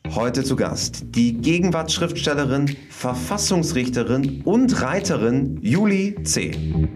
Heute zu Gast die Gegenwartsschriftstellerin, Verfassungsrichterin und Reiterin Julie C.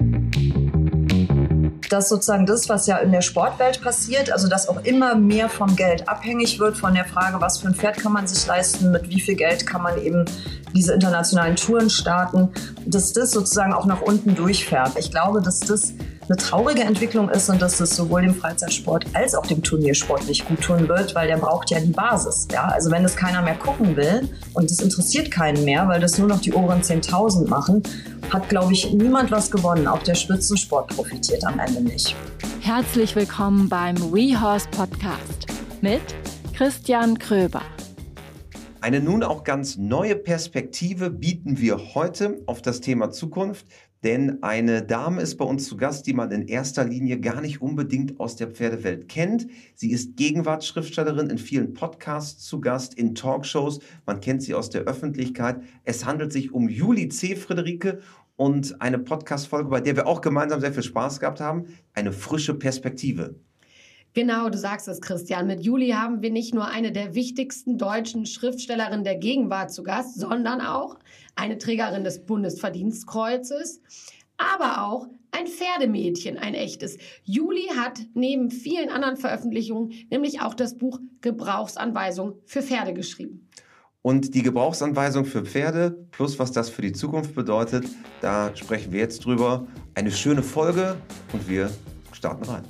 Dass sozusagen das, was ja in der Sportwelt passiert, also dass auch immer mehr vom Geld abhängig wird, von der Frage, was für ein Pferd kann man sich leisten, mit wie viel Geld kann man eben diese internationalen Touren starten, dass das sozusagen auch nach unten durchfährt. Ich glaube, dass das eine traurige Entwicklung ist und dass es sowohl dem Freizeitsport als auch dem Turniersport nicht gut tun wird, weil der braucht ja die Basis. Ja? Also wenn das keiner mehr gucken will und es interessiert keinen mehr, weil das nur noch die oberen 10.000 machen, hat, glaube ich, niemand was gewonnen. Auch der Spitzensport profitiert am Ende nicht. Herzlich willkommen beim WeHorse Podcast mit Christian Kröber. Eine nun auch ganz neue Perspektive bieten wir heute auf das Thema Zukunft, denn eine Dame ist bei uns zu Gast, die man in erster Linie gar nicht unbedingt aus der Pferdewelt kennt. Sie ist Gegenwartsschriftstellerin, in vielen Podcasts zu Gast, in Talkshows. Man kennt sie aus der Öffentlichkeit. Es handelt sich um Julie C. Friederike und eine Podcast-Folge, bei der wir auch gemeinsam sehr viel Spaß gehabt haben. Eine frische Perspektive. Genau, du sagst es, Christian. Mit Julie haben wir nicht nur eine der wichtigsten deutschen Schriftstellerinnen der Gegenwart zu Gast, sondern auch eine Trägerin des Bundesverdienstkreuzes, aber auch ein Pferdemädchen, ein echtes. Julie hat neben vielen anderen Veröffentlichungen nämlich auch das Buch Gebrauchsanweisung für Pferde geschrieben. Und die Gebrauchsanweisung für Pferde, plus was das für die Zukunft bedeutet, da sprechen wir jetzt drüber. Eine schöne Folge und wir starten rein.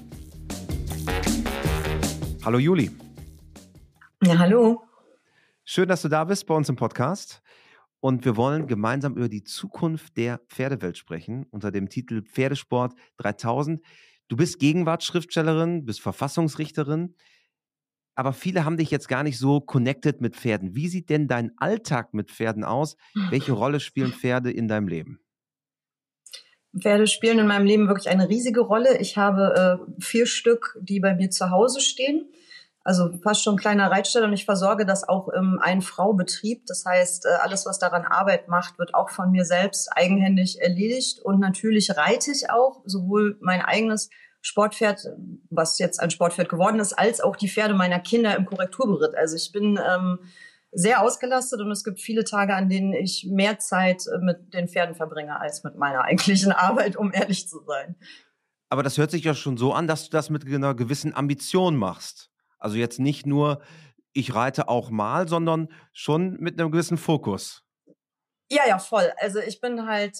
Hallo Julie. Ja, hallo. Schön, dass du da bist bei uns im Podcast. Und wir wollen gemeinsam über die Zukunft der Pferdewelt sprechen, unter dem Titel Pferdesport 3000. Du bist Gegenwartsschriftstellerin, bist Verfassungsrichterin, aber viele haben dich jetzt gar nicht so connected mit Pferden. Wie sieht denn dein Alltag mit Pferden aus? Welche Rolle spielen Pferde in deinem Leben? Pferde spielen in meinem Leben wirklich eine riesige Rolle. Ich habe 4 Stück, die bei mir zu Hause stehen. Also fast schon ein kleiner Reitstall und ich versorge das auch im Ein-Frau-Betrieb. Das heißt, alles, was daran Arbeit macht, wird auch von mir selbst eigenhändig erledigt. Und natürlich reite ich auch sowohl mein eigenes Sportpferd, was jetzt ein Sportpferd geworden ist, als auch die Pferde meiner Kinder im Korrekturberitt. Also ich bin sehr ausgelastet und es gibt viele Tage, an denen ich mehr Zeit mit den Pferden verbringe als mit meiner eigentlichen Arbeit, um ehrlich zu sein. Aber das hört sich ja schon so an, dass du das mit einer gewissen Ambition machst. Also jetzt nicht nur, ich reite auch mal, sondern schon mit einem gewissen Fokus. Ja, voll. Also ich bin halt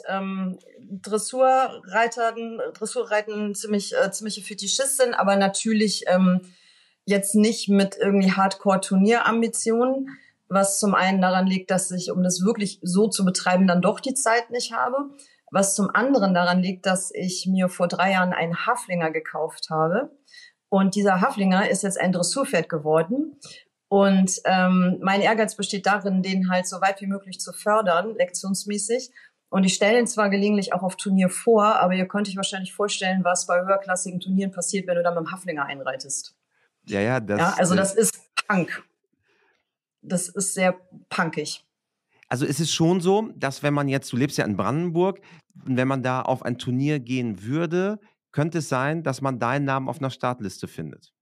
Dressurreiten ziemliche Fetischistin, aber natürlich jetzt nicht mit irgendwie Hardcore-Turnierambitionen, was zum einen daran liegt, dass ich, um das wirklich so zu betreiben, dann doch die Zeit nicht habe. Was zum anderen daran liegt, dass ich mir vor 3 Jahren einen Haflinger gekauft habe. Und dieser Haflinger ist jetzt ein Dressurpferd geworden. Und mein Ehrgeiz besteht darin, den halt so weit wie möglich zu fördern, lektionsmäßig. Und ich stelle ihn zwar gelegentlich auch auf Turnier vor, aber ihr könnt euch wahrscheinlich vorstellen, was bei höherklassigen Turnieren passiert, wenn du da mit dem Haflinger einreitest. Ja, das ist Punk. Das ist sehr punkig. Also es ist schon so, dass wenn man jetzt, du lebst ja in Brandenburg, wenn man da auf ein Turnier gehen würde, könnte es sein, dass man deinen Namen auf einer Startliste findet.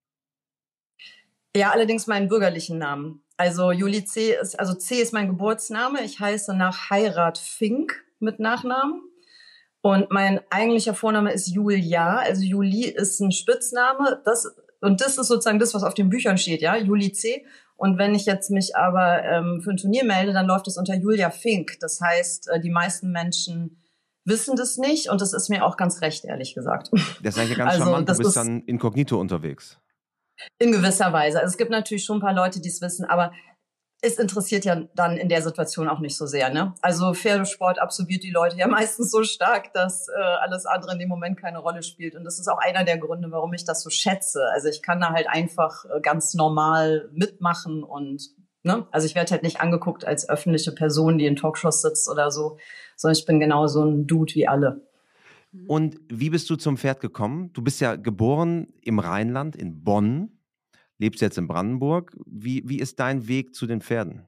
Ja, allerdings meinen bürgerlichen Namen. Also Julie C. C ist mein Geburtsname. Ich heiße nach Heirat Fink mit Nachnamen. Und mein eigentlicher Vorname ist Julia. Also Julie ist ein Spitzname. Das ist sozusagen das, was auf den Büchern steht, ja, Julie C. Und wenn ich jetzt mich aber für ein Turnier melde, dann läuft es unter Julia Fink. Das heißt, die meisten Menschen wissen das nicht und das ist mir auch ganz recht, ehrlich gesagt. Das ist eigentlich ganz charmant, du bist dann inkognito unterwegs. In gewisser Weise. Also es gibt natürlich schon ein paar Leute, die es wissen, aber es interessiert ja dann in der Situation auch nicht so sehr, ne? Also Pferdesport absolviert die Leute ja meistens so stark, dass alles andere in dem Moment keine Rolle spielt. Und das ist auch einer der Gründe, warum ich das so schätze. Also ich kann da halt einfach ganz normal mitmachen und, ne? Also ich werde halt nicht angeguckt als öffentliche Person, die in Talkshows sitzt oder so, sondern ich bin genau so ein Dude wie alle. Und wie bist du zum Pferd gekommen? Du bist ja geboren im Rheinland, in Bonn. Lebst jetzt in Brandenburg. Wie ist dein Weg zu den Pferden?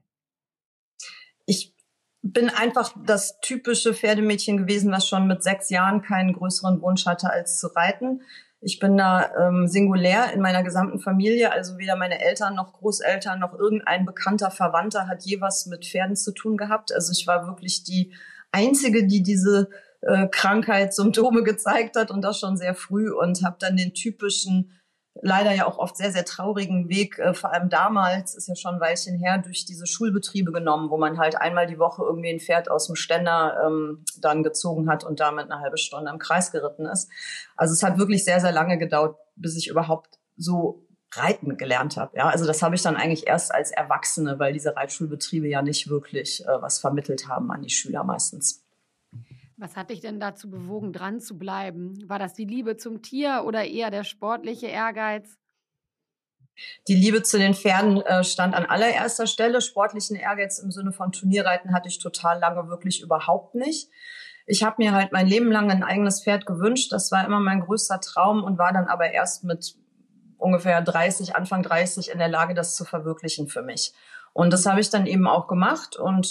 Ich bin einfach das typische Pferdemädchen gewesen, was schon mit 6 Jahren keinen größeren Wunsch hatte, als zu reiten. Ich bin da singulär in meiner gesamten Familie, also weder meine Eltern noch Großeltern noch irgendein bekannter Verwandter hat je was mit Pferden zu tun gehabt. Also ich war wirklich die Einzige, die diese Krankheitssymptome gezeigt hat und das schon sehr früh und habe dann den typischen, leider ja auch oft sehr, sehr traurigen Weg, vor allem damals, ist ja schon ein Weilchen her, durch diese Schulbetriebe genommen, wo man halt einmal die Woche irgendwie ein Pferd aus dem Ständer dann gezogen hat und damit eine halbe Stunde im Kreis geritten ist. Also es hat wirklich sehr, sehr lange gedauert, bis ich überhaupt so reiten gelernt habe. Ja, also das habe ich dann eigentlich erst als Erwachsene, weil diese Reitschulbetriebe ja nicht wirklich was vermittelt haben an die Schüler meistens. Was hat dich denn dazu bewogen, dran zu bleiben? War das die Liebe zum Tier oder eher der sportliche Ehrgeiz? Die Liebe zu den Pferden stand an allererster Stelle. Sportlichen Ehrgeiz im Sinne von Turnierreiten hatte ich total lange wirklich überhaupt nicht. Ich habe mir halt mein Leben lang ein eigenes Pferd gewünscht. Das war immer mein größter Traum und war dann aber erst mit ungefähr Anfang 30 in der Lage, das zu verwirklichen für mich. Und das habe ich dann eben auch gemacht und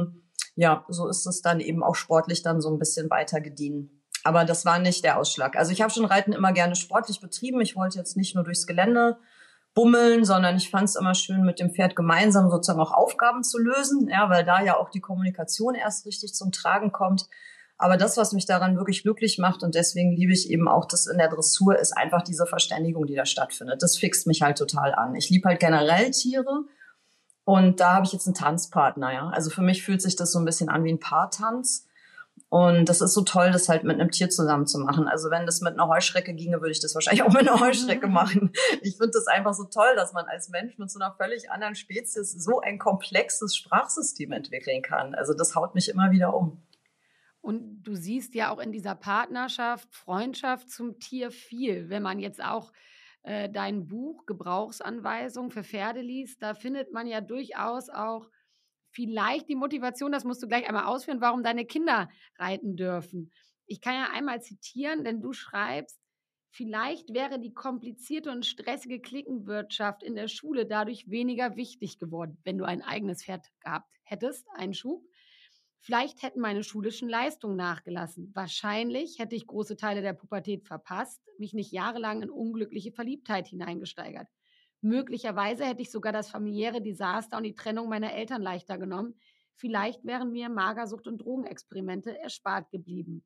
ja, so ist es dann eben auch sportlich dann so ein bisschen weiter gediehen. Aber das war nicht der Ausschlag. Also ich habe schon Reiten immer gerne sportlich betrieben. Ich wollte jetzt nicht nur durchs Gelände bummeln, sondern ich fand es immer schön, mit dem Pferd gemeinsam sozusagen auch Aufgaben zu lösen, ja, weil da ja auch die Kommunikation erst richtig zum Tragen kommt. Aber das, was mich daran wirklich glücklich macht und deswegen liebe ich eben auch das in der Dressur, ist einfach diese Verständigung, die da stattfindet. Das fixt mich halt total an. Ich liebe halt generell Tiere. Und da habe ich jetzt einen Tanzpartner, ja. Also für mich fühlt sich das so ein bisschen an wie ein Paartanz. Und das ist so toll, das halt mit einem Tier zusammen zu machen. Also wenn das mit einer Heuschrecke ginge, würde ich das wahrscheinlich auch mit einer Heuschrecke machen. Ich finde das einfach so toll, dass man als Mensch mit so einer völlig anderen Spezies so ein komplexes Sprachsystem entwickeln kann. Also das haut mich immer wieder um. Und du siehst ja auch in dieser Partnerschaft, Freundschaft zum Tier viel. Wenn man jetzt auch dein Buch Gebrauchsanweisung für Pferde liest, da findet man ja durchaus auch vielleicht die Motivation, das musst du gleich einmal ausführen, warum deine Kinder reiten dürfen. Ich kann ja einmal zitieren, denn du schreibst, vielleicht wäre die komplizierte und stressige Cliquenwirtschaft in der Schule dadurch weniger wichtig geworden, wenn du ein eigenes Pferd gehabt hättest, einen Schub. Vielleicht hätten meine schulischen Leistungen nachgelassen. Wahrscheinlich hätte ich große Teile der Pubertät verpasst, mich nicht jahrelang in unglückliche Verliebtheit hineingesteigert. Möglicherweise hätte ich sogar das familiäre Desaster und die Trennung meiner Eltern leichter genommen. Vielleicht wären mir Magersucht und Drogenexperimente erspart geblieben.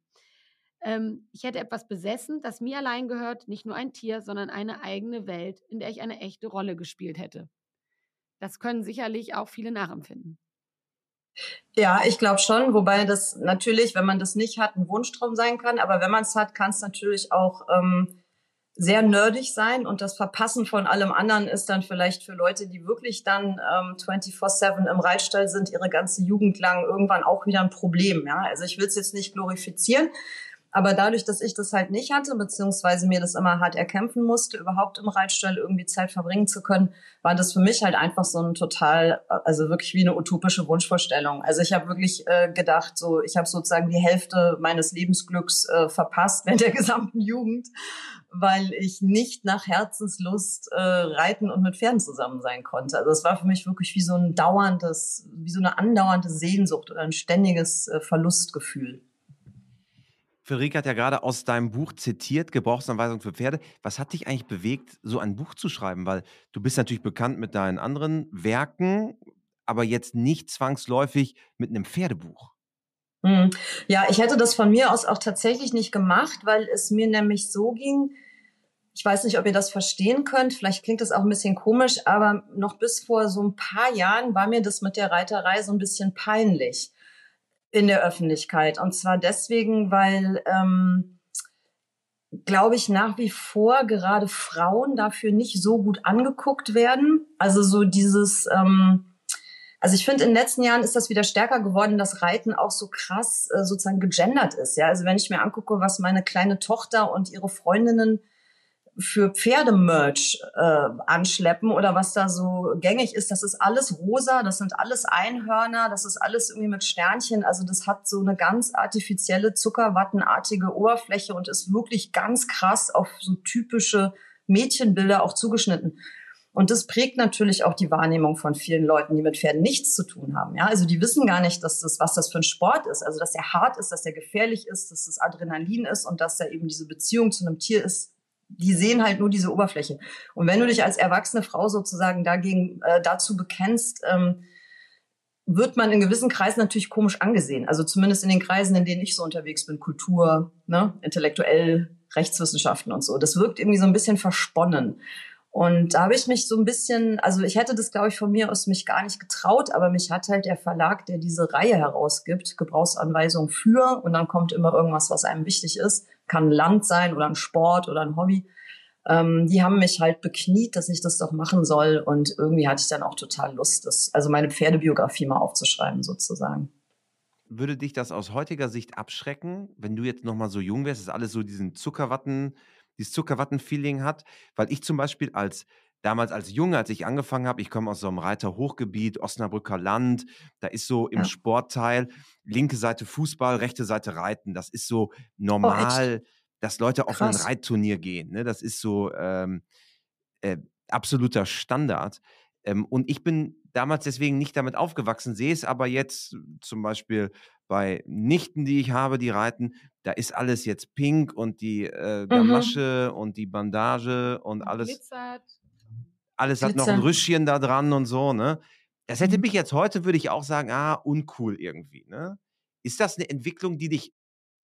Ich hätte etwas besessen, das mir allein gehört, nicht nur ein Tier, sondern eine eigene Welt, in der ich eine echte Rolle gespielt hätte. Das können sicherlich auch viele nachempfinden. Ja, ich glaube schon, wobei das natürlich, wenn man das nicht hat, ein Wunschtraum sein kann. Aber wenn man es hat, kann es natürlich auch sehr nerdig sein. Und das Verpassen von allem anderen ist dann vielleicht für Leute, die wirklich dann 24/7 im Reitstall sind, ihre ganze Jugend lang irgendwann auch wieder ein Problem. Ja, also ich will es jetzt nicht glorifizieren. Aber dadurch, dass ich das halt nicht hatte, beziehungsweise mir das immer hart erkämpfen musste, überhaupt im Reitstall irgendwie Zeit verbringen zu können, war das für mich halt einfach so ein total, also wirklich wie eine utopische Wunschvorstellung. Also ich habe wirklich gedacht, so ich habe sozusagen die Hälfte meines Lebensglücks verpasst während der gesamten Jugend, weil ich nicht nach Herzenslust reiten und mit Pferden zusammen sein konnte. Also es war für mich wirklich wie so ein wie so eine andauernde Sehnsucht oder ein ständiges Verlustgefühl. Friederike hat ja gerade aus deinem Buch zitiert, Gebrauchsanweisung für Pferde. Was hat dich eigentlich bewegt, so ein Buch zu schreiben? Weil du bist natürlich bekannt mit deinen anderen Werken, aber jetzt nicht zwangsläufig mit einem Pferdebuch. Ja, ich hätte das von mir aus auch tatsächlich nicht gemacht, weil es mir nämlich so ging, ich weiß nicht, ob ihr das verstehen könnt, vielleicht klingt das auch ein bisschen komisch, aber noch bis vor so ein paar Jahren war mir das mit der Reiterei so ein bisschen peinlich in der Öffentlichkeit. Und zwar deswegen, weil, glaube ich, nach wie vor gerade Frauen dafür nicht so gut angeguckt werden. Also so dieses, also ich finde, in den letzten Jahren ist das wieder stärker geworden, dass Reiten auch so krass sozusagen gegendert ist. Ja, also wenn ich mir angucke, was meine kleine Tochter und ihre Freundinnen für Pferdemerch anschleppen oder was da so gängig ist, das ist alles rosa, das sind alles Einhörner, das ist alles irgendwie mit Sternchen, also das hat so eine ganz artifizielle, zuckerwattenartige Oberfläche und ist wirklich ganz krass auf so typische Mädchenbilder auch zugeschnitten. Und das prägt natürlich auch die Wahrnehmung von vielen Leuten, die mit Pferden nichts zu tun haben. Ja, also die wissen gar nicht, was das für ein Sport ist. Also dass der hart ist, dass der gefährlich ist, dass das Adrenalin ist und dass da eben diese Beziehung zu einem Tier ist, die sehen halt nur diese Oberfläche. Und wenn du dich als erwachsene Frau sozusagen dazu bekennst, wird man in gewissen Kreisen natürlich komisch angesehen. Also zumindest in den Kreisen, in denen ich so unterwegs bin, Kultur, ne, intellektuell, Rechtswissenschaften und so. Das wirkt irgendwie so ein bisschen versponnen. Und da habe ich mich so ein bisschen, also ich hätte das, glaube ich, von mir aus mich gar nicht getraut, aber mich hat halt der Verlag, der diese Reihe herausgibt, Gebrauchsanweisung für, und dann kommt immer irgendwas, was einem wichtig ist, kann ein Land sein oder ein Sport oder ein Hobby. Die haben mich halt bekniet, dass ich das doch machen soll, und irgendwie hatte ich dann auch total Lust, also meine Pferdebiografie mal aufzuschreiben sozusagen. Würde dich das aus heutiger Sicht abschrecken, wenn du jetzt noch mal so jung wärst, dass alles so dieses Zuckerwatten-Feeling hat? Weil ich zum Beispiel damals als Junge, als ich angefangen habe, ich komme aus so einem Reiterhochgebiet, Osnabrücker Land, da ist so im Sportteil linke Seite Fußball, rechte Seite Reiten. Das ist so normal, dass Leute auf ein Reitturnier gehen. Ne? Das ist so absoluter Standard. Und ich bin damals deswegen nicht damit aufgewachsen, sehe es aber jetzt zum Beispiel bei Nichten, die ich habe, die reiten, da ist alles jetzt pink und die Gamasche und die Bandage und alles. Glitzert. Alles hat noch ein Rüschchen da dran und so, ne? Das hätte mich jetzt heute, würde ich auch sagen, uncool irgendwie, ne? Ist das eine Entwicklung, die dich...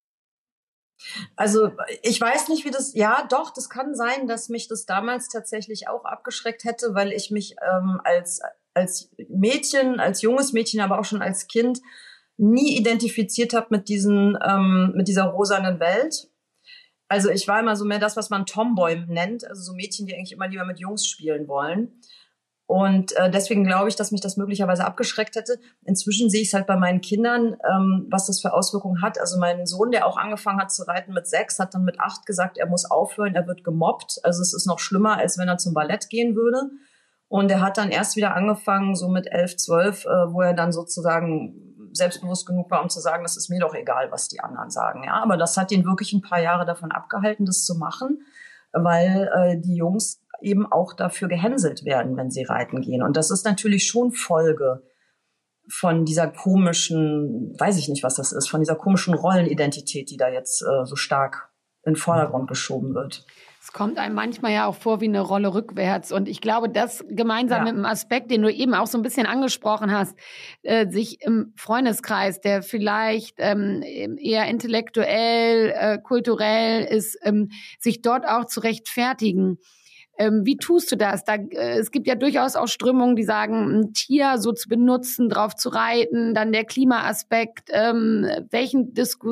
Also ich weiß nicht, doch, das kann sein, dass mich das damals tatsächlich auch abgeschreckt hätte, weil ich mich als Mädchen, als junges Mädchen, aber auch schon als Kind nie identifiziert habe mit dieser rosanen Welt. Also ich war immer so mehr das, was man Tomboy nennt, also so Mädchen, die eigentlich immer lieber mit Jungs spielen wollen. Und deswegen glaube ich, dass mich das möglicherweise abgeschreckt hätte. Inzwischen sehe ich es halt bei meinen Kindern, was das für Auswirkungen hat. Also mein Sohn, der auch angefangen hat zu reiten mit 6, hat dann mit 8 gesagt, er muss aufhören, er wird gemobbt. Also es ist noch schlimmer, als wenn er zum Ballett gehen würde. Und er hat dann erst wieder angefangen, so mit 11, 12, wo er dann sozusagen selbstbewusst genug war, um zu sagen, das ist mir doch egal, was die anderen sagen. Ja, aber das hat ihn wirklich ein paar Jahre davon abgehalten, das zu machen, weil die Jungs eben auch dafür gehänselt werden, wenn sie reiten gehen. Und das ist natürlich schon Folge von dieser komischen, weiß ich nicht, was das ist, von dieser komischen Rollenidentität, die da jetzt so stark in den Vordergrund geschoben wird. Es kommt einem manchmal ja auch vor wie eine Rolle rückwärts. Und ich glaube, das gemeinsam mit dem Aspekt, den du eben auch so ein bisschen angesprochen hast, sich im Freundeskreis, der vielleicht eher intellektuell, kulturell ist, sich dort auch zu rechtfertigen. Wie tust du das? Es gibt ja durchaus auch Strömungen, die sagen, ein Tier so zu benutzen, drauf zu reiten, dann der Klimaaspekt. Mit welchen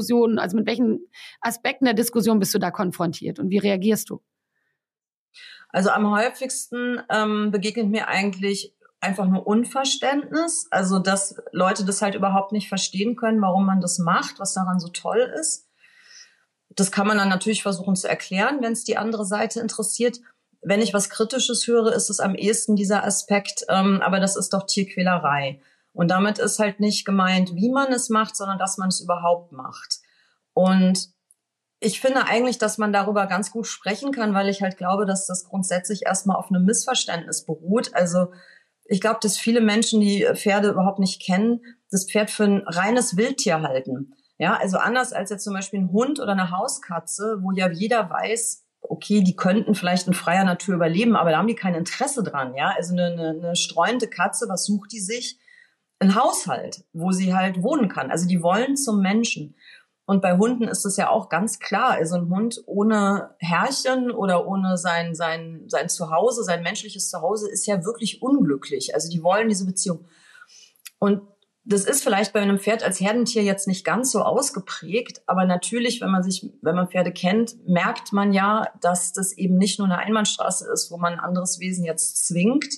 Aspekten der Diskussion bist du da konfrontiert und wie reagierst du? Also am häufigsten begegnet mir eigentlich einfach nur Unverständnis. Also dass Leute das halt überhaupt nicht verstehen können, warum man das macht, was daran so toll ist. Das kann man dann natürlich versuchen zu erklären, wenn es die andere Seite interessiert. Wenn ich was Kritisches höre, ist es am ehesten dieser Aspekt, aber das ist doch Tierquälerei. Und damit ist halt nicht gemeint, wie man es macht, sondern dass man es überhaupt macht. Und ich finde eigentlich, dass man darüber ganz gut sprechen kann, weil ich halt glaube, dass das grundsätzlich erstmal auf einem Missverständnis beruht. Also ich glaube, dass viele Menschen, die Pferde überhaupt nicht kennen, das Pferd für ein reines Wildtier halten. Ja, also anders als jetzt zum Beispiel ein Hund oder eine Hauskatze, wo ja jeder weiß, okay, die könnten vielleicht in freier Natur überleben, aber da haben die kein Interesse dran, ja. Also eine streuende Katze, was sucht die sich? Ein Haushalt, wo sie halt wohnen kann. Also die wollen zum Menschen. Und bei Hunden ist es ja auch ganz klar. Also ein Hund ohne Herrchen oder ohne sein Zuhause, sein menschliches Zuhause ist ja wirklich unglücklich. Also die wollen diese Beziehung. Und das ist vielleicht bei einem Pferd als Herdentier jetzt nicht ganz so ausgeprägt, aber natürlich, wenn man Pferde kennt, merkt man ja, dass das eben nicht nur eine Einbahnstraße ist, wo man ein anderes Wesen jetzt zwingt.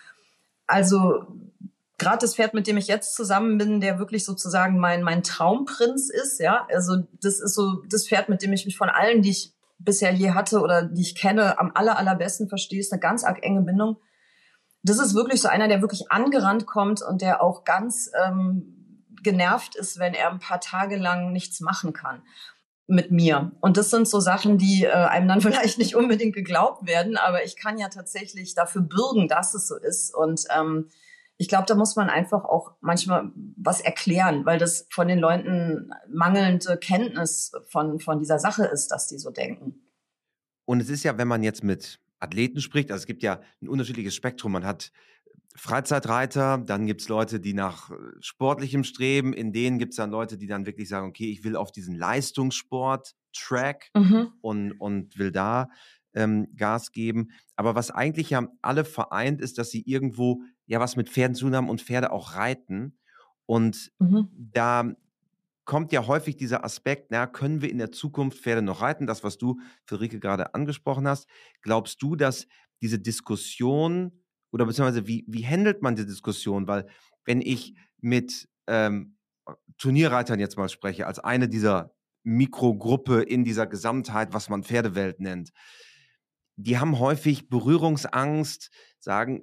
Also gerade das Pferd, mit dem ich jetzt zusammen bin, der wirklich sozusagen mein Traumprinz ist, ja, also das ist so das Pferd, mit dem ich mich von allen, die ich bisher je hatte oder die ich kenne, am allerbesten verstehe, ist eine ganz arg enge Bindung. Das ist wirklich so einer, der wirklich angerannt kommt und der auch ganz genervt ist, wenn er ein paar Tage lang nichts machen kann mit mir. Und das sind so Sachen, die einem dann vielleicht nicht unbedingt geglaubt werden, aber ich kann ja tatsächlich dafür bürgen, dass es so ist. Und ich glaube, da muss man einfach auch manchmal was erklären, weil das von den Leuten mangelnde Kenntnis von dieser Sache ist, dass die so denken. Und es ist ja, wenn man jetzt mit Athleten spricht, also es gibt ja ein unterschiedliches Spektrum. Man hat Freizeitreiter, dann gibt es Leute, die nach sportlichem streben. In denen gibt es dann Leute, die dann wirklich sagen, okay, ich will auf diesen Leistungssport-Track und will da Gas geben. Aber was eigentlich ja alle vereint, ist, dass sie irgendwo ja was mit Pferden zu tun haben und Pferde auch reiten. Und da kommt ja häufig dieser Aspekt, können wir in der Zukunft Pferde noch reiten? Das, was du, Friederike, gerade angesprochen hast. Glaubst du, dass diese Diskussion oder beziehungsweise wie handelt man die Diskussion? Weil wenn ich mit Turnierreitern jetzt mal spreche, als eine dieser Mikrogruppe in dieser Gesamtheit, was man Pferdewelt nennt, die haben häufig Berührungsangst, sagen,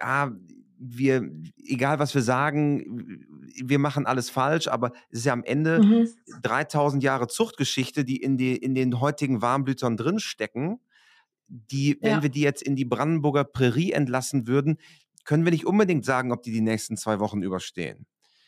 egal was wir sagen, wir machen alles falsch, aber es ist ja am Ende 3000 Jahre Zuchtgeschichte, die in den heutigen Warmblütern drinstecken, wenn wir die jetzt in die Brandenburger Prärie entlassen würden, können wir nicht unbedingt sagen, ob die nächsten 2 Wochen überstehen.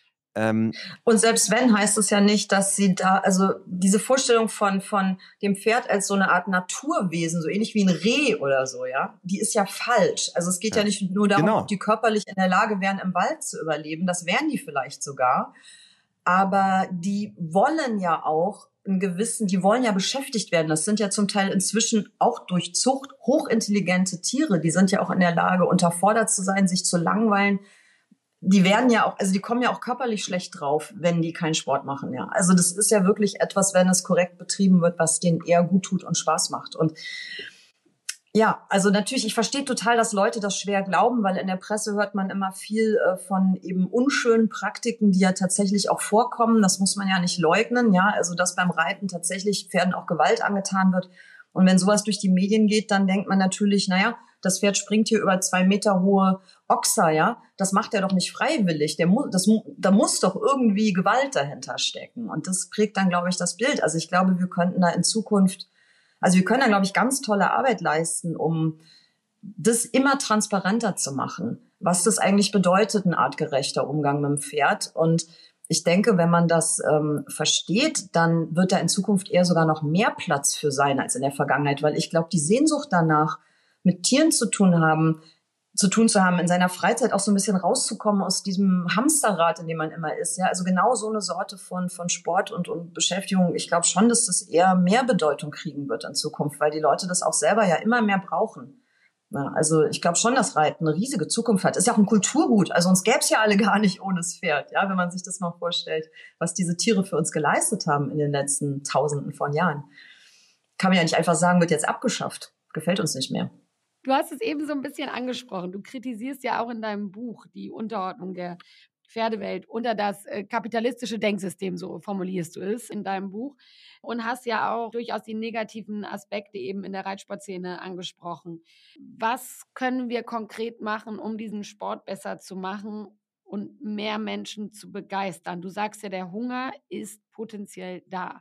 Und selbst wenn, heißt es ja nicht, dass sie da, also diese Vorstellung von dem Pferd als so eine Art Naturwesen, so ähnlich wie ein Reh oder so, ja, die ist ja falsch. Also es geht ja nicht nur darum, ob die körperlich in der Lage wären, im Wald zu überleben. Das wären die vielleicht sogar. Aber die wollen ja auch die wollen ja beschäftigt werden. Das sind ja zum Teil inzwischen auch durch Zucht hochintelligente Tiere. Die sind ja auch in der Lage, unterfordert zu sein, sich zu langweilen. Die werden ja auch, also die kommen ja auch körperlich schlecht drauf, wenn die keinen Sport machen, ja. Also das ist ja wirklich etwas, wenn es korrekt betrieben wird, was denen eher gut tut und Spaß macht. Und ja, also natürlich, ich verstehe total, dass Leute das schwer glauben, weil in der Presse hört man immer viel von eben unschönen Praktiken, die ja tatsächlich auch vorkommen. Das muss man ja nicht leugnen, ja. Also dass beim Reiten tatsächlich Pferden auch Gewalt angetan wird. Und wenn sowas durch die Medien geht, dann denkt man natürlich, das Pferd springt hier über 2 Meter hohe Ochser, ja. Das macht er doch nicht freiwillig. Da muss doch irgendwie Gewalt dahinter stecken. Und das prägt dann, glaube ich, das Bild. Also ich glaube, wir können da, glaube ich, ganz tolle Arbeit leisten, um das immer transparenter zu machen, was das eigentlich bedeutet, ein artgerechter Umgang mit dem Pferd. Und ich denke, wenn man das versteht, dann wird da in Zukunft eher sogar noch mehr Platz für sein als in der Vergangenheit, weil ich glaube, die Sehnsucht danach, mit Tieren zu tun zu haben, in seiner Freizeit auch so ein bisschen rauszukommen aus diesem Hamsterrad, in dem man immer ist. Ja, also genau so eine Sorte von Sport und Beschäftigung. Ich glaube schon, dass das eher mehr Bedeutung kriegen wird in Zukunft, weil die Leute das auch selber ja immer mehr brauchen. Ja, also ich glaube schon, dass Reiten eine riesige Zukunft hat. Ist ja auch ein Kulturgut. Also uns gäbe es ja alle gar nicht ohne das Pferd. Ja, wenn man sich das mal vorstellt, was diese Tiere für uns geleistet haben in den letzten Tausenden von Jahren. Kann man ja nicht einfach sagen, wird jetzt abgeschafft. Gefällt uns nicht mehr. Du hast es eben so ein bisschen angesprochen. Du kritisierst ja auch in deinem Buch die Unterordnung der Pferdewelt unter das kapitalistische Denksystem, so formulierst du es in deinem Buch. Und hast ja auch durchaus die negativen Aspekte eben in der Reitsportszene angesprochen. Was können wir konkret machen, um diesen Sport besser zu machen und mehr Menschen zu begeistern? Du sagst ja, der Hunger ist potenziell da.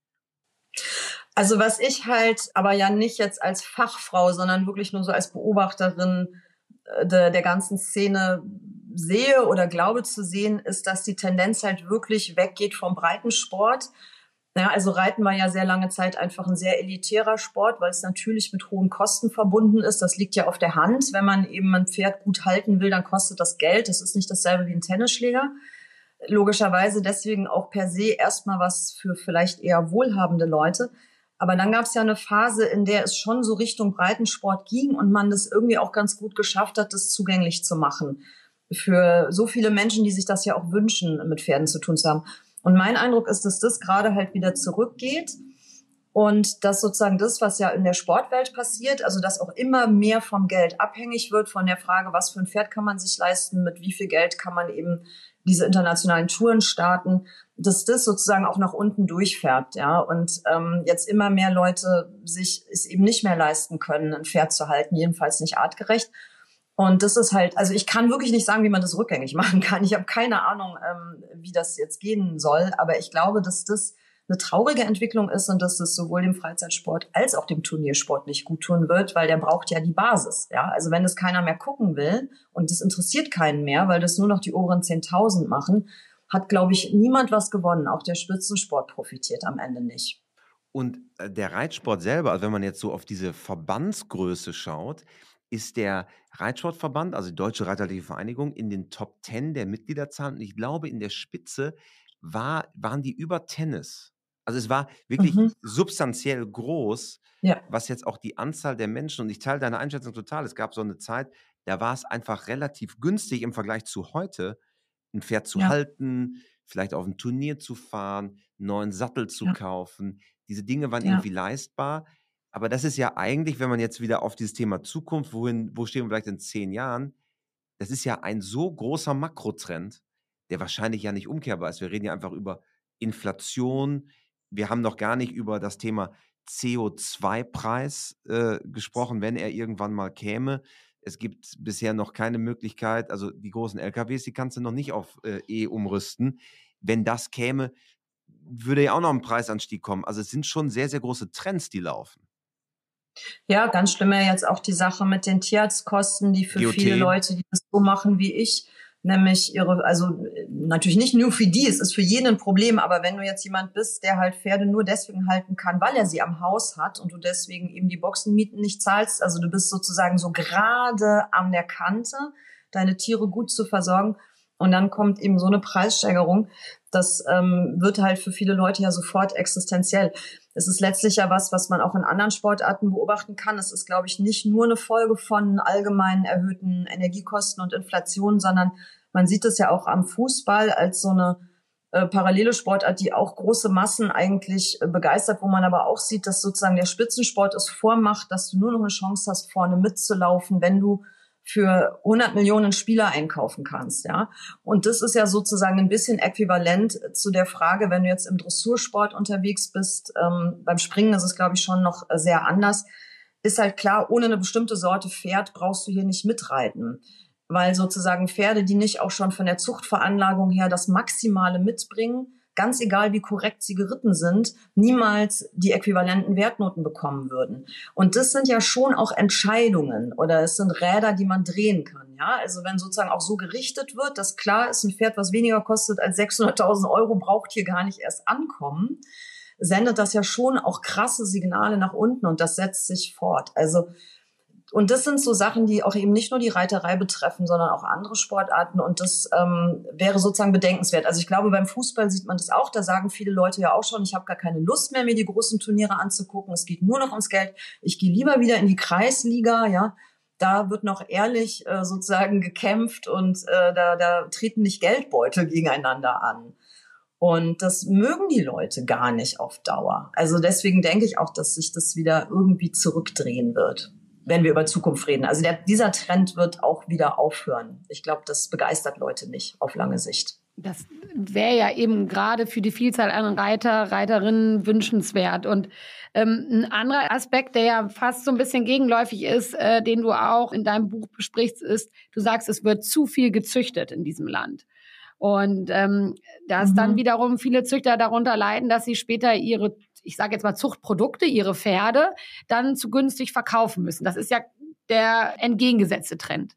Also was ich halt, aber ja nicht jetzt als Fachfrau, sondern wirklich nur so als Beobachterin der ganzen Szene sehe oder glaube zu sehen, ist, dass die Tendenz halt wirklich weggeht vom Breitensport. Ja, also Reiten war ja sehr lange Zeit einfach ein sehr elitärer Sport, weil es natürlich mit hohen Kosten verbunden ist. Das liegt ja auf der Hand. Wenn man eben ein Pferd gut halten will, dann kostet das Geld. Das ist nicht dasselbe wie ein Tennisschläger. Logischerweise deswegen auch per se erstmal was für vielleicht eher wohlhabende Leute. Aber dann gab es ja eine Phase, in der es schon so Richtung Breitensport ging und man das irgendwie auch ganz gut geschafft hat, das zugänglich zu machen. Für so viele Menschen, die sich das ja auch wünschen, mit Pferden zu tun zu haben. Und mein Eindruck ist, dass das gerade halt wieder zurückgeht und dass sozusagen das, was ja in der Sportwelt passiert, also dass auch immer mehr vom Geld abhängig wird, von der Frage, was für ein Pferd kann man sich leisten, mit wie viel Geld kann man eben diese internationalen Touren starten, dass das sozusagen auch nach unten durchfärbt, ja, und jetzt immer mehr Leute sich es eben nicht mehr leisten können, ein Pferd zu halten, jedenfalls nicht artgerecht. Und das ist halt, also ich kann wirklich nicht sagen, wie man das rückgängig machen kann. Ich habe keine Ahnung, wie das jetzt gehen soll, aber ich glaube, dass das eine traurige Entwicklung ist und dass das sowohl dem Freizeitsport als auch dem Turniersport nicht gut tun wird, weil der braucht ja die Basis. Ja, also wenn das keiner mehr gucken will und das interessiert keinen mehr, weil das nur noch die oberen 10.000 machen, hat, glaube ich, niemand was gewonnen. Auch der Spitzensport profitiert am Ende nicht. Und der Reitsport selber, also wenn man jetzt so auf diese Verbandsgröße schaut, ist der Reitsportverband, also die Deutsche Reiterliche Vereinigung, in den Top 10 der Mitgliederzahlen. Und ich glaube, in der Spitze waren die über Tennis. Also es war wirklich substanziell groß, was jetzt auch die Anzahl der Menschen, und ich teile deine Einschätzung total, es gab so eine Zeit, da war es einfach relativ günstig im Vergleich zu heute, ein Pferd zu halten, vielleicht auf ein Turnier zu fahren, einen neuen Sattel zu kaufen. Diese Dinge waren irgendwie leistbar. Aber das ist ja eigentlich, wenn man jetzt wieder auf dieses Thema Zukunft, wo stehen wir vielleicht in 10 Jahren, das ist ja ein so großer Makrotrend, der wahrscheinlich ja nicht umkehrbar ist. Wir reden ja einfach über Inflation. Wir haben noch gar nicht über das Thema CO2-Preis gesprochen, wenn er irgendwann mal käme. Es gibt bisher noch keine Möglichkeit, also die großen LKWs, die kannst du noch nicht auf umrüsten. Wenn das käme, würde ja auch noch ein Preisanstieg kommen. Also es sind schon sehr, sehr große Trends, die laufen. Ja, ganz schlimm ja jetzt auch die Sache mit den Tierarztkosten, die für viele Leute, die das so machen wie ich, nämlich also natürlich nicht nur für die, es ist für jeden ein Problem, aber wenn du jetzt jemand bist, der halt Pferde nur deswegen halten kann, weil er sie am Haus hat und du deswegen eben die Boxenmieten nicht zahlst, also du bist sozusagen so gerade an der Kante, deine Tiere gut zu versorgen, und dann kommt eben so eine Preissteigerung, das wird halt für viele Leute ja sofort existenziell. Es ist letztlich ja was man auch in anderen Sportarten beobachten kann. Es ist, glaube ich, nicht nur eine Folge von allgemeinen erhöhten Energiekosten und Inflation, sondern man sieht es ja auch am Fußball als so eine parallele Sportart, die auch große Massen eigentlich begeistert, wo man aber auch sieht, dass sozusagen der Spitzensport es vormacht, dass du nur noch eine Chance hast, vorne mitzulaufen, wenn du für 100 Millionen Spieler einkaufen kannst, ja. Und das ist ja sozusagen ein bisschen äquivalent zu der Frage, wenn du jetzt im Dressursport unterwegs bist, beim Springen ist es, glaube ich, schon noch sehr anders, ist halt klar, ohne eine bestimmte Sorte Pferd brauchst du hier nicht mitreiten, weil sozusagen Pferde, die nicht auch schon von der Zuchtveranlagung her das Maximale mitbringen, ganz egal wie korrekt sie geritten sind, niemals die äquivalenten Wertnoten bekommen würden. Und das sind ja schon auch Entscheidungen oder es sind Räder, die man drehen kann. Ja, also wenn sozusagen auch so gerichtet wird, dass klar ist, ein Pferd, was weniger kostet als 600.000 Euro, braucht hier gar nicht erst ankommen, sendet das ja schon auch krasse Signale nach unten und das setzt sich fort. Also und das sind so Sachen, die auch eben nicht nur die Reiterei betreffen, sondern auch andere Sportarten. Und das wäre sozusagen bedenkenswert. Also ich glaube, beim Fußball sieht man das auch. Da sagen viele Leute ja auch schon, ich habe gar keine Lust mehr, mir die großen Turniere anzugucken. Es geht nur noch ums Geld. Ich gehe lieber wieder in die Kreisliga. Ja, da wird noch ehrlich sozusagen gekämpft und da treten nicht Geldbeutel gegeneinander an. Und das mögen die Leute gar nicht auf Dauer. Also deswegen denke ich auch, dass sich das wieder irgendwie zurückdrehen wird, wenn wir über Zukunft reden. Also dieser Trend wird auch wieder aufhören. Ich glaube, das begeistert Leute nicht auf lange Sicht. Das wäre ja eben gerade für die Vielzahl an Reiter, Reiterinnen wünschenswert. Und ein anderer Aspekt, der ja fast so ein bisschen gegenläufig ist, den du auch in deinem Buch besprichst, ist, du sagst, es wird zu viel gezüchtet in diesem Land. Und dass dann wiederum viele Züchter darunter leiden, dass sie später ihre, ich sage jetzt mal Zuchtprodukte, ihre Pferde, dann zu günstig verkaufen müssen. Das ist ja der entgegengesetzte Trend.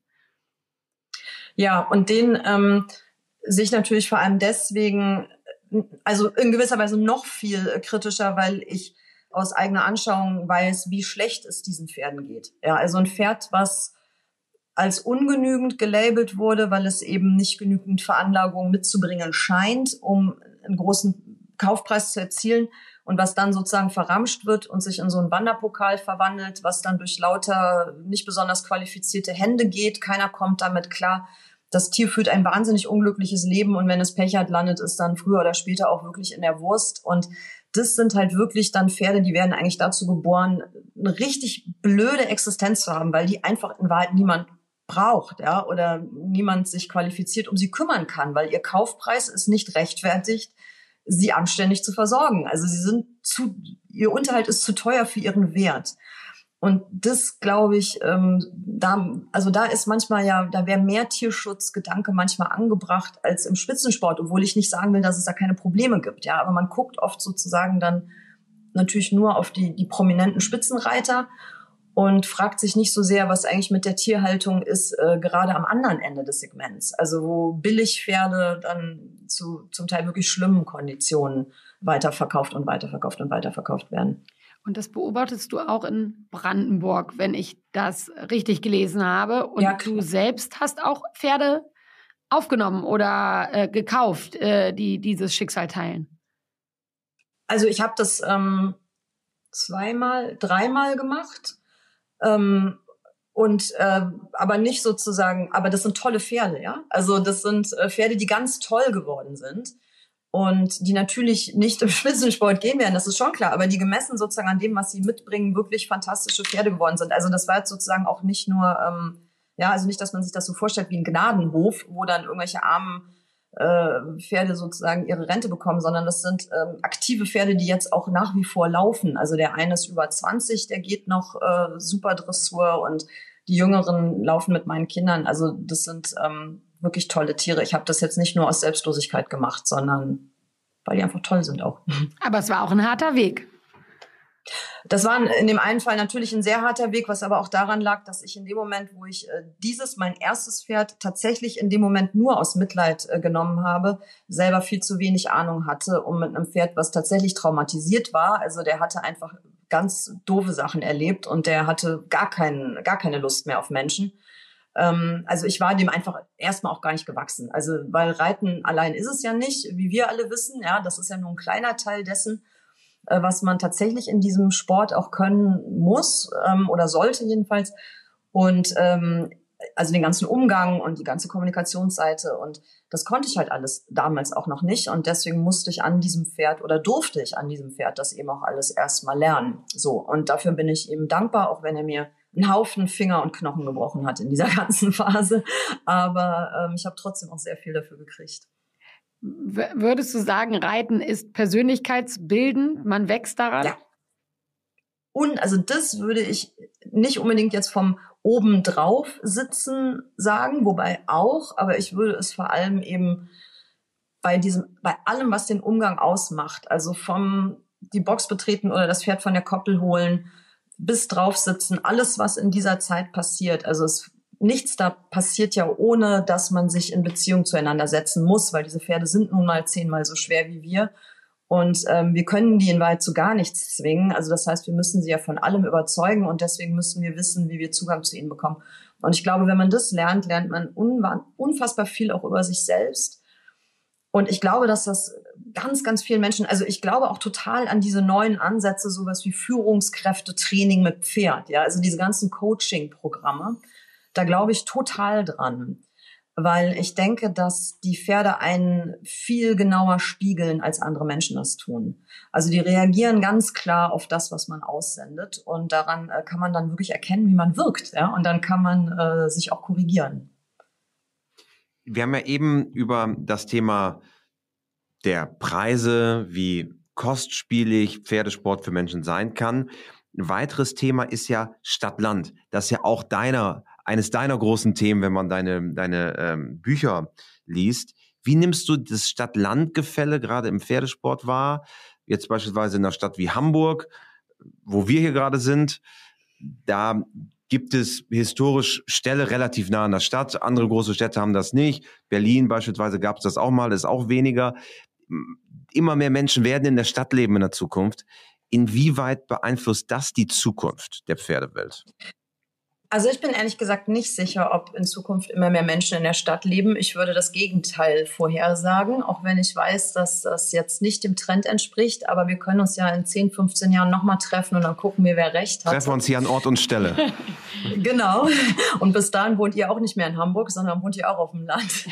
Ja, und den sehe ich natürlich vor allem deswegen, also in gewisser Weise noch viel kritischer, weil ich aus eigener Anschauung weiß, wie schlecht es diesen Pferden geht. Ja, also ein Pferd, was als ungenügend gelabelt wurde, weil es eben nicht genügend Veranlagung mitzubringen scheint, um einen großen Kaufpreis zu erzielen und was dann sozusagen verramscht wird und sich in so einen Wanderpokal verwandelt, was dann durch lauter nicht besonders qualifizierte Hände geht. Keiner kommt damit klar. Das Tier führt ein wahnsinnig unglückliches Leben und wenn es Pech hat, landet es dann früher oder später auch wirklich in der Wurst. Und das sind halt wirklich dann Pferde, die werden eigentlich dazu geboren, eine richtig blöde Existenz zu haben, weil die einfach in Wahrheit niemand braucht, ja, oder niemand sich qualifiziert um sie kümmern kann, weil ihr Kaufpreis ist nicht rechtfertigt, sie anständig zu versorgen. Also ihr Unterhalt ist zu teuer für ihren Wert. Und das, glaube ich, da ist manchmal da wäre mehr Tierschutzgedanke manchmal angebracht als im Spitzensport, obwohl ich nicht sagen will, dass es da keine Probleme gibt, ja, aber man guckt oft sozusagen dann natürlich nur auf die prominenten Spitzenreiter und fragt sich nicht so sehr, was eigentlich mit der Tierhaltung ist, gerade am anderen Ende des Segments. Also wo Billigpferde dann zu zum Teil wirklich schlimmen Konditionen weiterverkauft werden. Und das beobachtest du auch in Brandenburg, wenn ich das richtig gelesen habe. Und ja, du selbst hast auch Pferde aufgenommen oder gekauft, die dieses Schicksal teilen. Also ich habe das dreimal gemacht. Aber nicht sozusagen, aber das sind tolle Pferde, ja. Also das sind Pferde, die ganz toll geworden sind und die natürlich nicht im Spitzensport gehen werden, das ist schon klar, aber die gemessen sozusagen an dem, was sie mitbringen, wirklich fantastische Pferde geworden sind. Also das war jetzt sozusagen auch nicht nur, also nicht, dass man sich das so vorstellt wie ein Gnadenhof, wo dann irgendwelche armen Pferde sozusagen ihre Rente bekommen, sondern das sind aktive Pferde, die jetzt auch nach wie vor laufen. Also der eine ist über 20, der geht noch super Dressur und die Jüngeren laufen mit meinen Kindern. Also das sind wirklich tolle Tiere. Ich habe das jetzt nicht nur aus Selbstlosigkeit gemacht, sondern weil die einfach toll sind auch. Aber es war auch ein harter Weg. Das war in dem einen Fall natürlich ein sehr harter Weg, was aber auch daran lag, dass ich in dem Moment, wo ich mein erstes Pferd tatsächlich in dem Moment nur aus Mitleid genommen habe, selber viel zu wenig Ahnung hatte, um mit einem Pferd, was tatsächlich traumatisiert war, also der hatte einfach ganz doofe Sachen erlebt und der hatte gar keine Lust mehr auf Menschen. Also ich war dem einfach erstmal auch gar nicht gewachsen. Also weil Reiten allein ist es ja nicht, wie wir alle wissen, ja, das ist ja nur ein kleiner Teil dessen, was man tatsächlich in diesem Sport auch können muss oder sollte jedenfalls. Und also den ganzen Umgang und die ganze Kommunikationsseite. Und das konnte ich halt alles damals auch noch nicht. Und deswegen musste ich an diesem Pferd oder durfte ich an diesem Pferd das eben auch alles erstmal lernen. So. Und dafür bin ich eben dankbar, auch wenn er mir einen Haufen Finger und Knochen gebrochen hat in dieser ganzen Phase. Aber ich habe trotzdem auch sehr viel dafür gekriegt. Würdest du sagen, Reiten ist persönlichkeitsbildend? Man wächst daran? Ja. Und also das würde ich nicht unbedingt jetzt vom obendrauf sitzen sagen, wobei auch, aber ich würde es vor allem eben bei allem, was den Umgang ausmacht, also vom die Box betreten oder das Pferd von der Koppel holen, bis drauf sitzen, alles, was in dieser Zeit passiert, also nichts da passiert ja, ohne dass man sich in Beziehung zueinander setzen muss, weil diese Pferde sind nun mal 10-mal so schwer wie wir. Und wir können die in Wahrheit zu gar nichts zwingen. Also das heißt, wir müssen sie ja von allem überzeugen und deswegen müssen wir wissen, wie wir Zugang zu ihnen bekommen. Und ich glaube, wenn man das lernt, lernt man unfassbar viel auch über sich selbst. Und ich glaube, dass das ganz, ganz vielen Menschen, also ich glaube auch total an diese neuen Ansätze, sowas wie Führungskräftetraining mit Pferd, ja, also diese ganzen Coaching-Programme. Da glaube ich total dran, weil ich denke, dass die Pferde einen viel genauer spiegeln, als andere Menschen das tun. Also die reagieren ganz klar auf das, was man aussendet und daran kann man dann wirklich erkennen, wie man wirkt, ja, und dann kann man sich auch korrigieren. Wir haben ja eben über das Thema der Preise, wie kostspielig Pferdesport für Menschen sein kann. Ein weiteres Thema ist ja Stadt-Land. Das ist ja auch eines deiner großen Themen, wenn man deine Bücher liest. Wie nimmst du das Stadt-Land-Gefälle gerade im Pferdesport wahr? Jetzt beispielsweise in einer Stadt wie Hamburg, wo wir hier gerade sind. Da gibt es historisch Ställe relativ nah an der Stadt. Andere große Städte haben das nicht. Berlin beispielsweise gab es das auch mal, das ist auch weniger. Immer mehr Menschen werden in der Stadt leben in der Zukunft. Inwieweit beeinflusst das die Zukunft der Pferdewelt? Also ich bin ehrlich gesagt nicht sicher, ob in Zukunft immer mehr Menschen in der Stadt leben. Ich würde das Gegenteil vorhersagen, auch wenn ich weiß, dass das jetzt nicht dem Trend entspricht. Aber wir können uns ja in 10, 15 Jahren nochmal treffen und dann gucken wir, wer recht hat. Treffen wir uns hier an Ort und Stelle. Genau. Und bis dahin wohnt ihr auch nicht mehr in Hamburg, sondern wohnt ihr auch auf dem Land.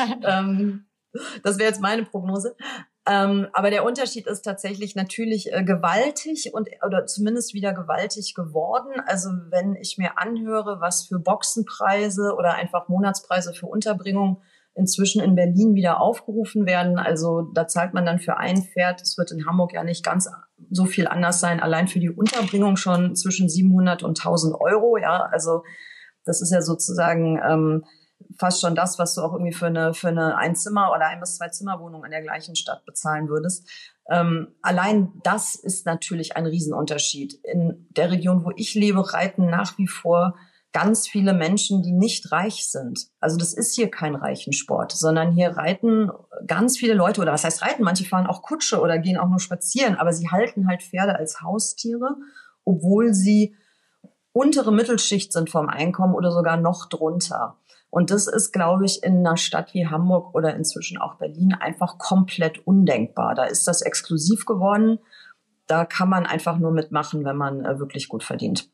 Das wäre jetzt meine Prognose. Aber der Unterschied ist tatsächlich natürlich gewaltig oder zumindest wieder gewaltig geworden. Also wenn ich mir anhöre, was für Boxenpreise oder einfach Monatspreise für Unterbringung inzwischen in Berlin wieder aufgerufen werden, also da zahlt man dann für ein Pferd, es wird in Hamburg ja nicht ganz so viel anders sein, allein für die Unterbringung schon zwischen 700 und 1000 Euro, ja, also das ist ja sozusagen fast schon das, was du auch irgendwie für eine Einzimmer- oder 1- bis 2-Zimmer-Wohnung in der gleichen Stadt bezahlen würdest. Allein das ist natürlich ein Riesenunterschied. In der Region, wo ich lebe, reiten nach wie vor ganz viele Menschen, die nicht reich sind. Also das ist hier kein Reichensport, sondern hier reiten ganz viele Leute, oder was heißt reiten? Manche fahren auch Kutsche oder gehen auch nur spazieren, aber sie halten halt Pferde als Haustiere, obwohl sie untere Mittelschicht sind vom Einkommen oder sogar noch drunter. Und das ist, glaube ich, in einer Stadt wie Hamburg oder inzwischen auch Berlin einfach komplett undenkbar. Da ist das exklusiv geworden. Da kann man einfach nur mitmachen, wenn man wirklich gut verdient.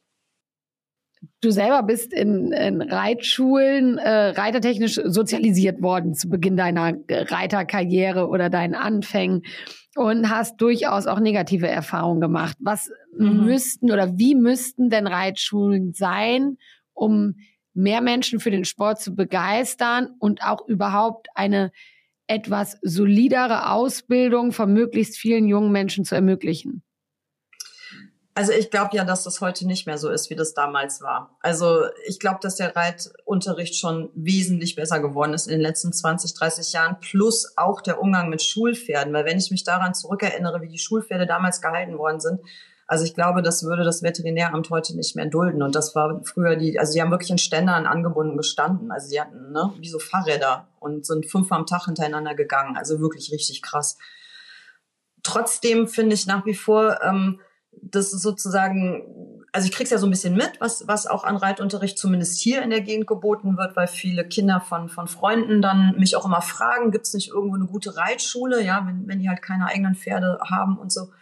Du selber bist in Reitschulen reitertechnisch sozialisiert worden zu Beginn deiner Reiterkarriere oder deinen Anfängen und hast durchaus auch negative Erfahrungen gemacht. Was müssten oder wie müssten denn Reitschulen sein, um mehr Menschen für den Sport zu begeistern und auch überhaupt eine etwas solidere Ausbildung von möglichst vielen jungen Menschen zu ermöglichen? Also ich glaube ja, dass das heute nicht mehr so ist, wie das damals war. Also ich glaube, dass der Reitunterricht schon wesentlich besser geworden ist in den letzten 20, 30 Jahren, plus auch der Umgang mit Schulpferden. Weil wenn ich mich daran zurückerinnere, wie die Schulpferde damals gehalten worden sind, also ich glaube, das würde das Veterinäramt heute nicht mehr dulden. Und das war früher die haben wirklich in Ständern angebunden gestanden. Also die hatten, wie so Fahrräder und sind 5 am Tag hintereinander gegangen. Also wirklich richtig krass. Trotzdem finde ich nach wie vor, das ist sozusagen, also ich krieg's ja so ein bisschen mit, was auch an Reitunterricht zumindest hier in der Gegend geboten wird, weil viele Kinder von Freunden dann mich auch immer fragen, gibt's nicht irgendwo eine gute Reitschule, ja, wenn die halt keine eigenen Pferde haben und so.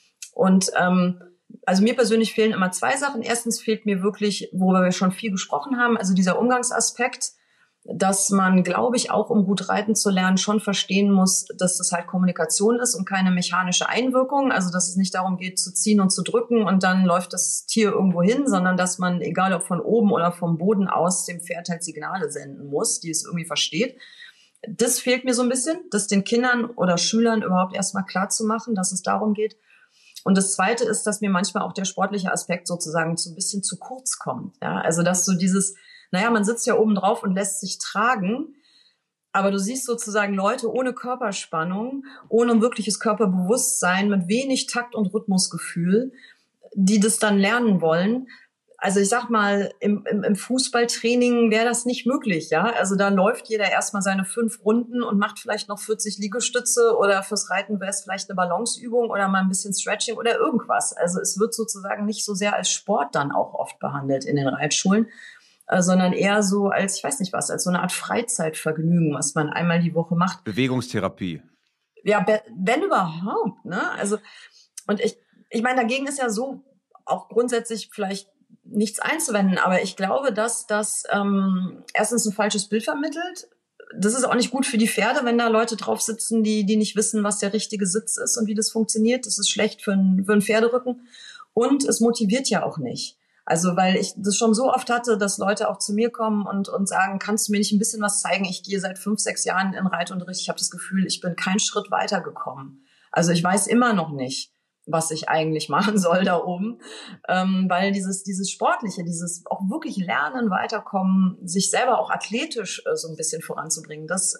Und also mir persönlich fehlen immer 2 Sachen. Erstens fehlt mir wirklich, worüber wir schon viel gesprochen haben, also dieser Umgangsaspekt, dass man, glaube ich, auch um gut reiten zu lernen, schon verstehen muss, dass das halt Kommunikation ist und keine mechanische Einwirkung. Also dass es nicht darum geht, zu ziehen und zu drücken und dann läuft das Tier irgendwo hin, sondern dass man, egal ob von oben oder vom Boden aus, dem Pferd halt Signale senden muss, die es irgendwie versteht. Das fehlt mir so ein bisschen, das den Kindern oder Schülern überhaupt erstmal klar zu machen, dass es darum geht. Und das Zweite ist, dass mir manchmal auch der sportliche Aspekt sozusagen so ein bisschen zu kurz kommt. Ja? Also dass so dieses, man sitzt ja oben drauf und lässt sich tragen, aber du siehst sozusagen Leute ohne Körperspannung, ohne ein wirkliches Körperbewusstsein, mit wenig Takt und Rhythmusgefühl, die das dann lernen wollen. Also ich sag mal, im Fußballtraining wäre das nicht möglich, ja. Also da läuft jeder erstmal seine 5 Runden und macht vielleicht noch 40 Liegestütze oder fürs Reiten wäre es vielleicht eine Balanceübung oder mal ein bisschen Stretching oder irgendwas. Also es wird sozusagen nicht so sehr als Sport dann auch oft behandelt in den Reitschulen, sondern eher so als, ich weiß nicht was, als so eine Art Freizeitvergnügen, was man einmal die Woche macht. Bewegungstherapie. Ja, wenn überhaupt, ne? Also, und ich meine, dagegen ist ja so auch grundsätzlich vielleicht nichts einzuwenden, aber ich glaube, dass das erstens ein falsches Bild vermittelt. Das ist auch nicht gut für die Pferde, wenn da Leute drauf sitzen, die nicht wissen, was der richtige Sitz ist und wie das funktioniert. Das ist schlecht für einen Pferderücken. Und es motiviert ja auch nicht. Also, weil ich das schon so oft hatte, dass Leute auch zu mir kommen und sagen, kannst du mir nicht ein bisschen was zeigen? Ich gehe seit 5, 6 Jahren in Reitunterricht. Ich habe das Gefühl, ich bin keinen Schritt weitergekommen. Also ich weiß immer noch nicht, was ich eigentlich machen soll da oben, weil dieses Sportliche, dieses auch wirklich Lernen, Weiterkommen, sich selber auch athletisch so ein bisschen voranzubringen, das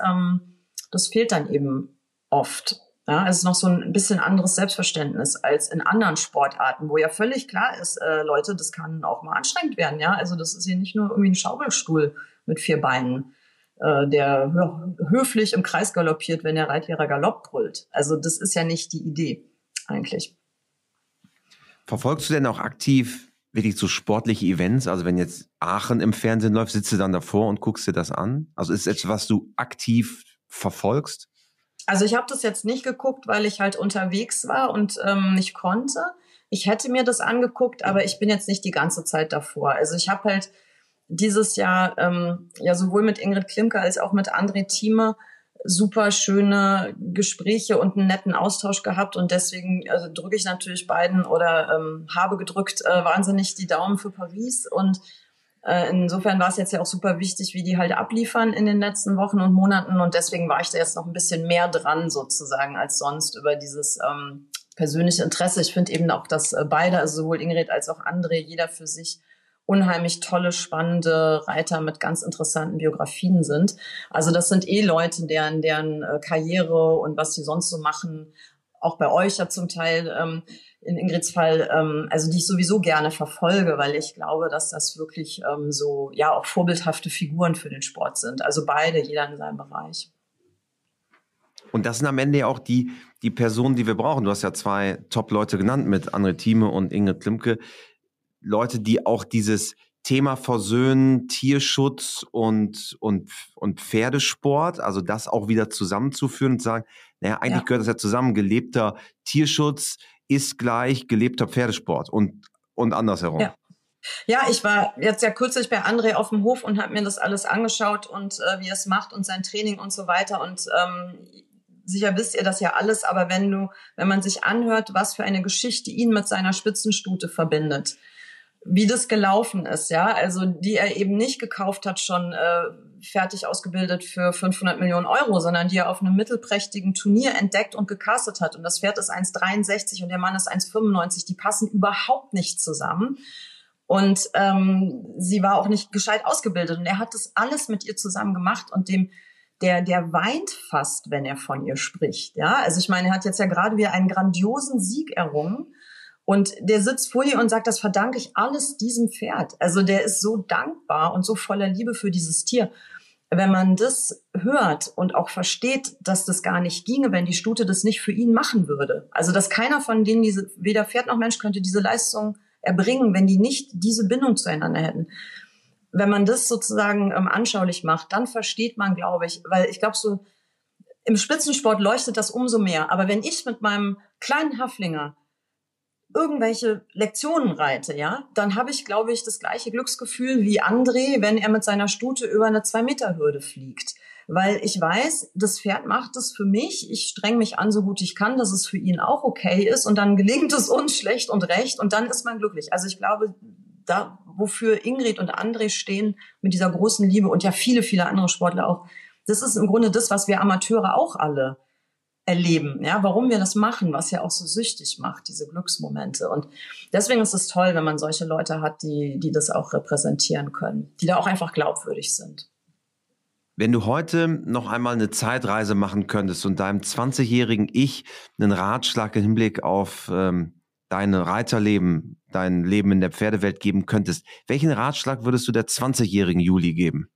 fehlt dann eben oft. Ja, es ist noch so ein bisschen anderes Selbstverständnis als in anderen Sportarten, wo ja völlig klar ist, Leute, das kann auch mal anstrengend werden. Ja, also das ist hier nicht nur irgendwie ein Schaukelstuhl mit 4 Beinen, der höflich im Kreis galoppiert, wenn der Reitlehrer Galopp brüllt. Also das ist ja nicht die Idee eigentlich. Verfolgst du denn auch aktiv wirklich so sportliche Events? Also wenn jetzt Aachen im Fernsehen läuft, sitzt du dann davor und guckst dir das an? Also ist es etwas, was du aktiv verfolgst? Also ich habe das jetzt nicht geguckt, weil ich halt unterwegs war und nicht konnte. Ich hätte mir das angeguckt, aber ich bin jetzt nicht die ganze Zeit davor. Also ich habe halt dieses Jahr sowohl mit Ingrid Klimke als auch mit André Thieme super schöne Gespräche und einen netten Austausch gehabt und deswegen drücke ich natürlich beiden oder habe gedrückt wahnsinnig die Daumen für Paris und insofern war es jetzt ja auch super wichtig, wie die halt abliefern in den letzten Wochen und Monaten und deswegen war ich da jetzt noch ein bisschen mehr dran sozusagen als sonst über dieses persönliche Interesse. Ich finde eben auch, dass beide, also sowohl Ingrid als auch André, jeder für sich unheimlich tolle, spannende Reiter mit ganz interessanten Biografien sind. Also das sind Leute, deren Karriere und was die sonst so machen, auch bei euch ja zum Teil, in Ingrids Fall, also die ich sowieso gerne verfolge, weil ich glaube, dass das wirklich so, ja, auch vorbildhafte Figuren für den Sport sind. Also beide, jeder in seinem Bereich. Und das sind am Ende ja auch die Personen, die wir brauchen. Du hast ja 2 Top-Leute genannt mit André Thieme und Ingrid Klimke. Leute, die auch dieses Thema versöhnen, Tierschutz und Pferdesport, also das auch wieder zusammenzuführen und zu sagen, naja, eigentlich gehört das ja zusammen. Gelebter Tierschutz ist gleich gelebter Pferdesport und andersherum. Ja. Ja, ich war jetzt ja kürzlich bei André auf dem Hof und habe mir das alles angeschaut und wie er es macht und sein Training und so weiter. Und sicher wisst ihr das ja alles, aber wenn man sich anhört, was für eine Geschichte ihn mit seiner Spitzenstute verbindet, wie das gelaufen ist, ja, also die er eben nicht gekauft hat, schon fertig ausgebildet für 500 Millionen Euro, sondern die er auf einem mittelprächtigen Turnier entdeckt und gecastet hat. Und das Pferd ist 1,63 und der Mann ist 1,95. Die passen überhaupt nicht zusammen. Und sie war auch nicht gescheit ausgebildet. Und er hat das alles mit ihr zusammen gemacht und der weint fast, wenn er von ihr spricht. Ja, also ich meine, er hat jetzt ja gerade wieder einen grandiosen Sieg errungen. Und der sitzt vor ihr und sagt, das verdanke ich alles diesem Pferd. Also der ist so dankbar und so voller Liebe für dieses Tier. Wenn man das hört und auch versteht, dass das gar nicht ginge, wenn die Stute das nicht für ihn machen würde. Also dass keiner von denen, weder Pferd noch Mensch, könnte diese Leistung erbringen, wenn die nicht diese Bindung zueinander hätten. Wenn man das sozusagen anschaulich macht, dann versteht man, glaube ich, weil ich glaube so, im Spitzensport leuchtet das umso mehr. Aber wenn ich mit meinem kleinen Haflinger irgendwelche Lektionen reite, ja, dann habe ich, glaube ich, das gleiche Glücksgefühl wie André, wenn er mit seiner Stute über eine 2-Meter-Hürde fliegt. Weil ich weiß, das Pferd macht es für mich, ich streng mich an, so gut ich kann, dass es für ihn auch okay ist und dann gelingt es uns schlecht und recht und dann ist man glücklich. Also ich glaube, da, wofür Ingrid und André stehen, mit dieser großen Liebe und ja viele, viele andere Sportler auch, das ist im Grunde das, was wir Amateure auch alle erleben, ja, warum wir das machen, was ja auch so süchtig macht, diese Glücksmomente. Und deswegen ist es toll, wenn man solche Leute hat, die das auch repräsentieren können, die da auch einfach glaubwürdig sind. Wenn du heute noch einmal eine Zeitreise machen könntest und deinem 20-jährigen Ich einen Ratschlag im Hinblick auf dein Reiterleben, dein Leben in der Pferdewelt geben könntest, welchen Ratschlag würdest du der 20-jährigen Juli geben?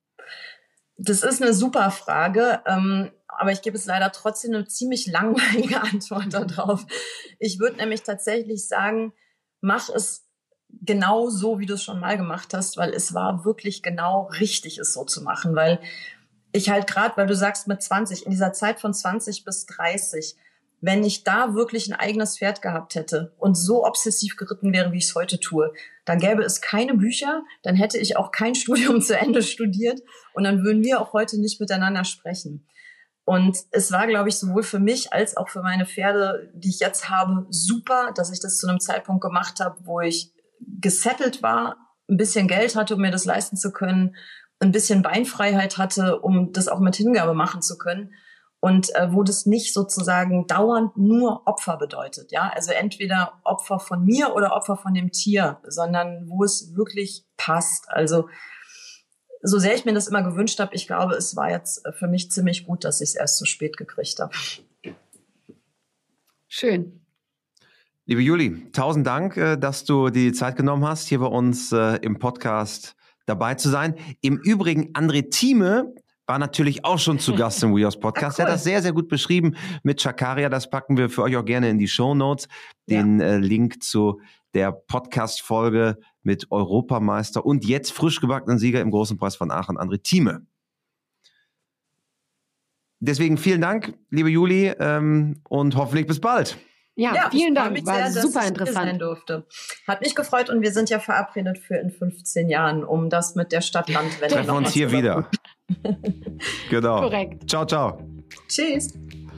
Das ist eine super Frage, aber ich gebe es leider trotzdem eine ziemlich langweilige Antwort darauf. Ich würde nämlich tatsächlich sagen, mach es genau so, wie du es schon mal gemacht hast, weil es war wirklich genau richtig, es so zu machen, weil ich halt gerade, weil du sagst mit 20, in dieser Zeit von 20 bis 30, wenn ich da wirklich ein eigenes Pferd gehabt hätte und so obsessiv geritten wäre, wie ich es heute tue, dann gäbe es keine Bücher, dann hätte ich auch kein Studium zu Ende studiert und dann würden wir auch heute nicht miteinander sprechen. Und es war, glaube ich, sowohl für mich als auch für meine Pferde, die ich jetzt habe, super, dass ich das zu einem Zeitpunkt gemacht habe, wo ich gesettelt war, ein bisschen Geld hatte, um mir das leisten zu können, ein bisschen Beinfreiheit hatte, um das auch mit Hingabe machen zu können. Und wo das nicht sozusagen dauernd nur Opfer bedeutet, ja, also entweder Opfer von mir oder Opfer von dem Tier, sondern wo es wirklich passt. Also so sehr ich mir das immer gewünscht habe, ich glaube, es war jetzt für mich ziemlich gut, dass ich es erst so spät gekriegt habe. Schön. Liebe Juli, 1000 Dank, dass du die Zeit genommen hast, hier bei uns im Podcast dabei zu sein. Im Übrigen, André Thieme war natürlich auch schon zu Gast im WeHorse Podcast. Ja, cool. Er hat das sehr, sehr gut beschrieben mit Chakaria. Das packen wir für euch auch gerne in die Shownotes. Den Link zu der Podcast-Folge mit Europameister und jetzt frisch gebackenen Sieger im Großen Preis von Aachen, André Thieme. Deswegen vielen Dank, liebe Juli, und hoffentlich bis bald. Ja, vielen Dank. War sehr, super interessant. Hat mich gefreut und wir sind ja verabredet für in 15 Jahren, um das mit der Stadt-Land-Wende treffen wir uns hier wieder. Genau. Korrekt. Ciao, ciao. Tschüss.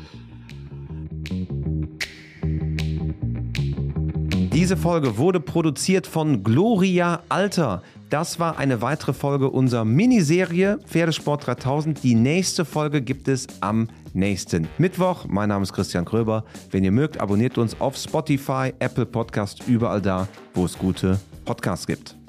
Diese Folge wurde produziert von Gloria Alter. Das war eine weitere Folge unserer Miniserie Pferdesport 3000. Die nächste Folge gibt es am nächsten Mittwoch. Mein Name ist Christian Kröber. Wenn ihr mögt, abonniert uns auf Spotify, Apple Podcast, überall da, wo es gute Podcasts gibt.